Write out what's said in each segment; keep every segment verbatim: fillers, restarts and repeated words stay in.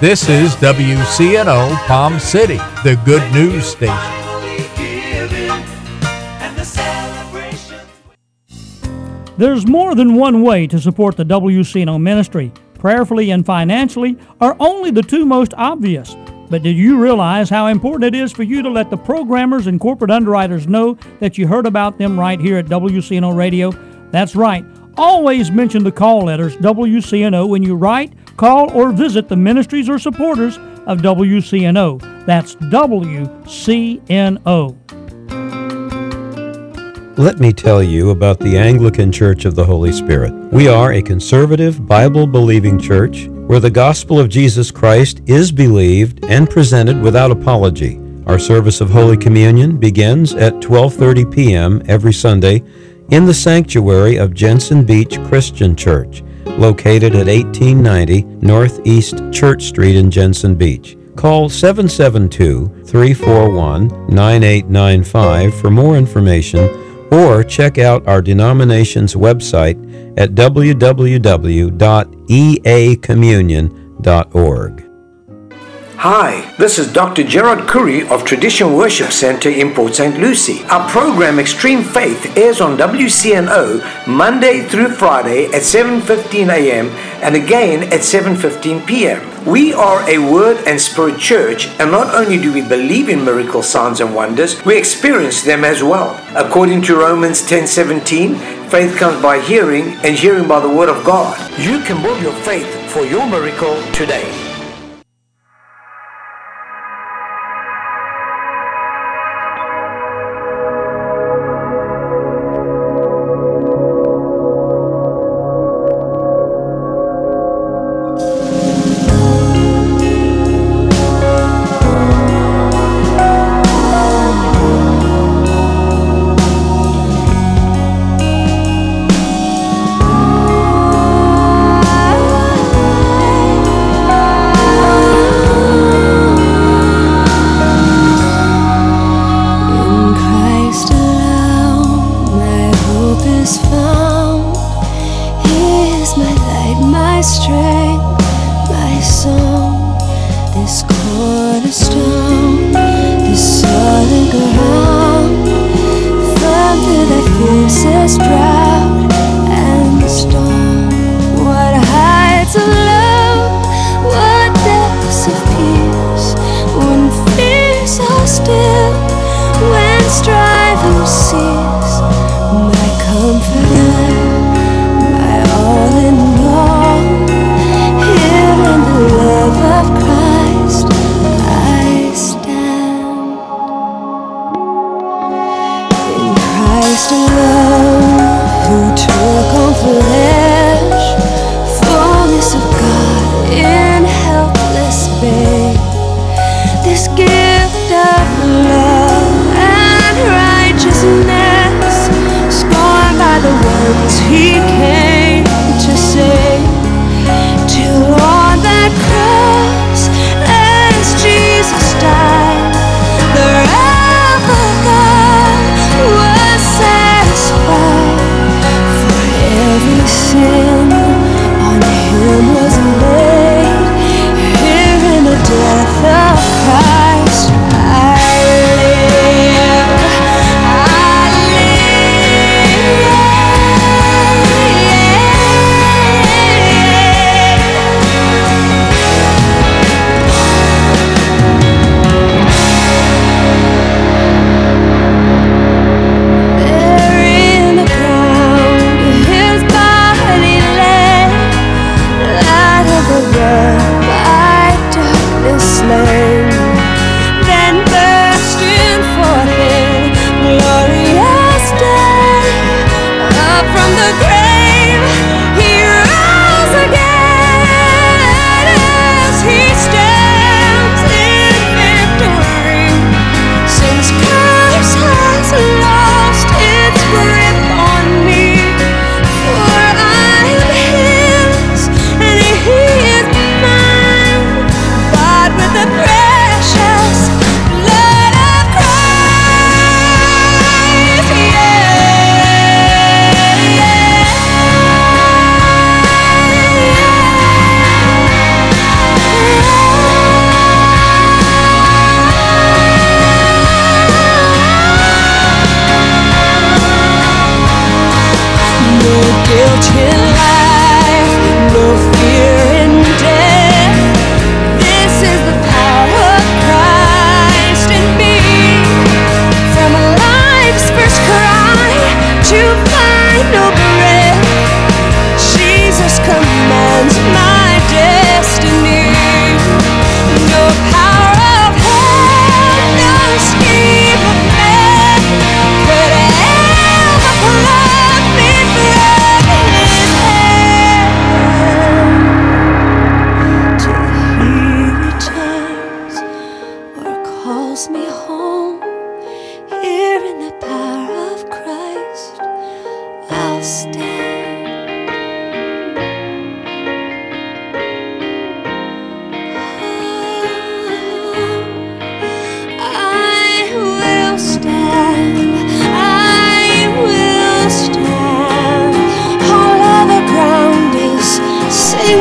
This is W C N O Palm City, the good news station. There's more than one way to support the W C N O ministry. Prayerfully and financially are only the two most obvious. But did you realize how important it is for you to let the programmers and corporate underwriters know that you heard about them right here at W C N O Radio? That's right. Always mention the call letters W C N O when you write, call, or visit the ministries or supporters of W C N O. That's W C N O. Let me tell you about the Anglican Church of the Holy Spirit. We are a conservative, Bible-believing church where the gospel of Jesus Christ is believed and presented without apology. Our service of Holy Communion begins at twelve thirty p.m. every Sunday in the sanctuary of Jensen Beach Christian Church, located at eighteen ninety Northeast Church Street in Jensen Beach. Call seven seven two, three four one, nine eight nine five for more information, or check out our denomination's website at w w w dot e a communion dot org. Hi, this is Doctor Gerard Curry of Tradition Worship Center in Port Saint Lucie. Our program Extreme Faith airs on W C N O Monday through Friday at seven fifteen a.m. and again at seven fifteen p.m. We are a Word and Spirit church, and not only do we believe in miracles, signs and wonders, we experience them as well. According to Romans ten seventeen, faith comes by hearing, and hearing by the Word of God. You can build your faith for your miracle today. The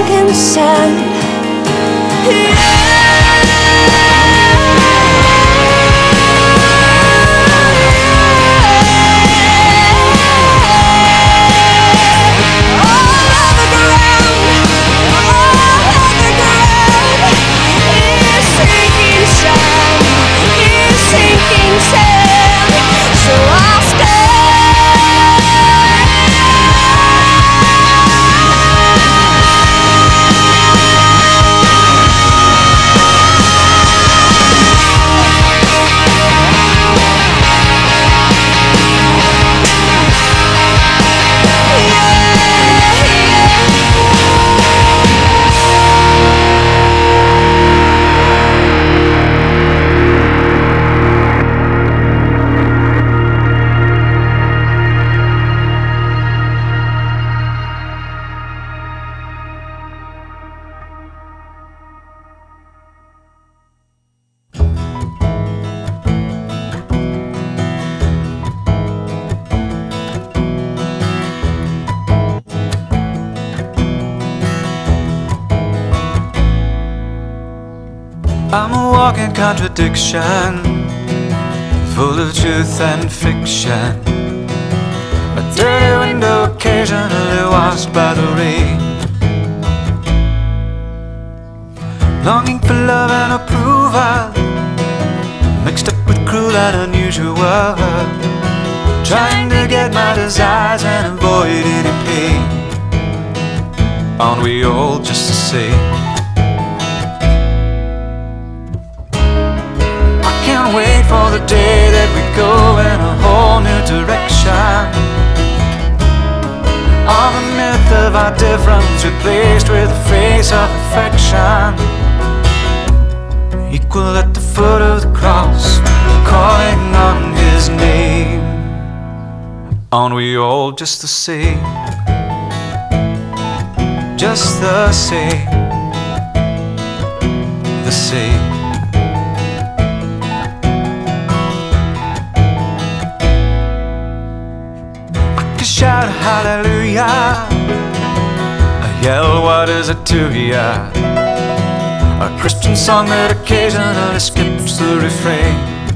sinking sand. I'm a walking contradiction, full of truth and fiction. A dirty window occasionally washed by the rain. Longing for love and approval, mixed up with cruel and unusual. Trying to get my desires and avoid any pain. Aren't we all just the same? Can't wait for the day that we go in a whole new direction. All the myth of our difference replaced with the face of affection. Equal at the foot of the cross, calling on His name. Aren't we all just the same? Just the same. The same. Shout hallelujah, I yell what is it to ya? A Christian song that occasionally skips the refrain.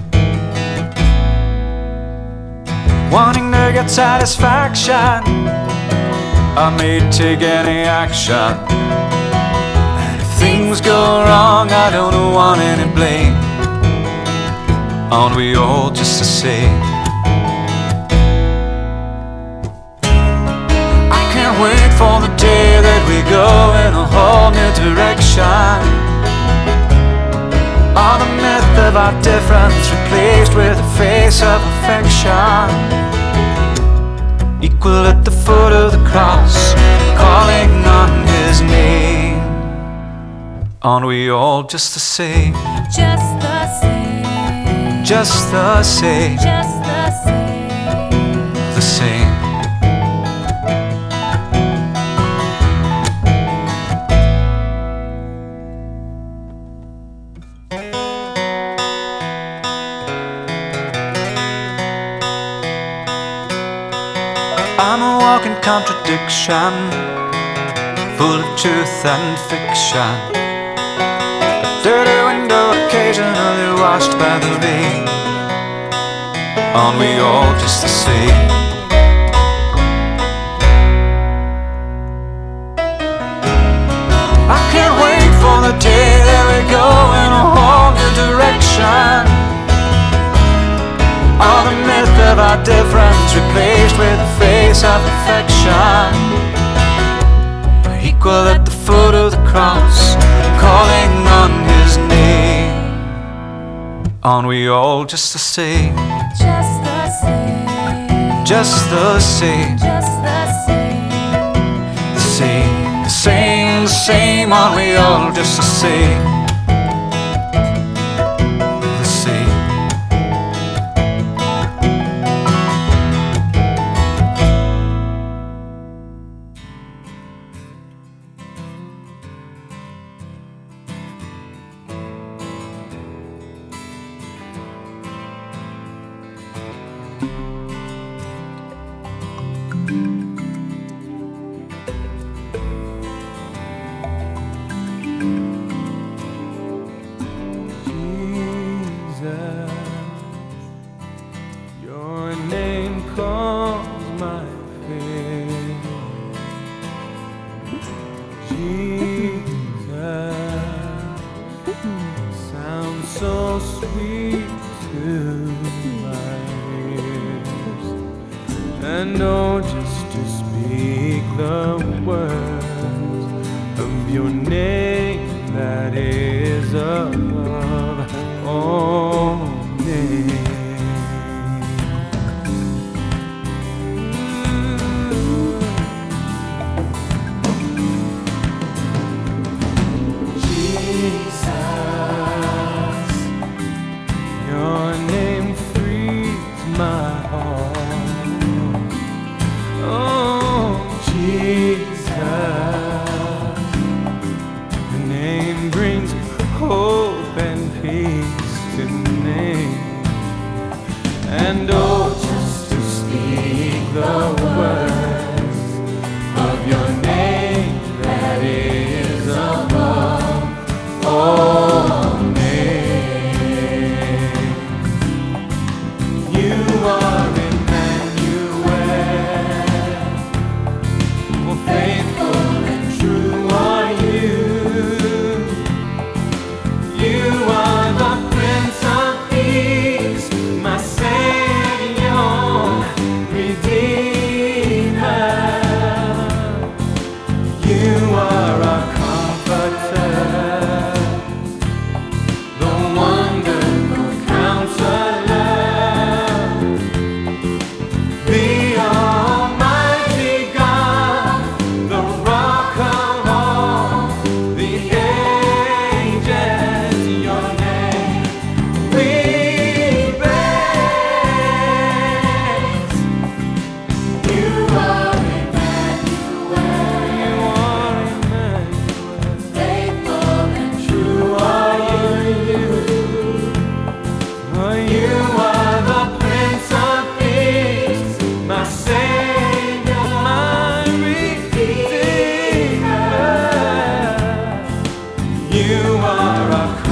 Wanting to get satisfaction, I may take any action. And if things go wrong, I don't want any blame. Aren't we all just the same? Can't wait for the day that we go in a whole new direction. All the myth of our difference replaced with the face of affection. Equal at the foot of the cross, calling on His name. Aren't we all just the same? Just the same. Just the same. Just the same. The same. I'm a walking contradiction, full of truth and fiction. A dirty window occasionally washed by the rain. Aren't we all just the same? I can't wait for the day that we go in a whole new direction. All the myth of our difference replaced with the face of affection. Equal at the foot of the cross, calling on His name. Aren't we all just the same? Just the same. Just the same. Just the same. The same. The same. The same. Aren't we all just the same? The same. so sweet to my ears. And oh, just to speak the words of your name that is above all names. Your name frees my heart. Oh, Jesus. The name brings hope and peace to me. And oh, just to speak the words of your name that is above all names. You are Emmanuel, oh, faithful and true are you. You are the Prince of Peace, my Savior, Redeemer. You are our comforter, the wonderful counselor, the Almighty God, the rock of all the ages. Your name we praise. You are Emmanuel. You are Emmanuel. Faithful and true are you. Oh, you are the Prince of Peace, my Savior, my Redeemer. You are our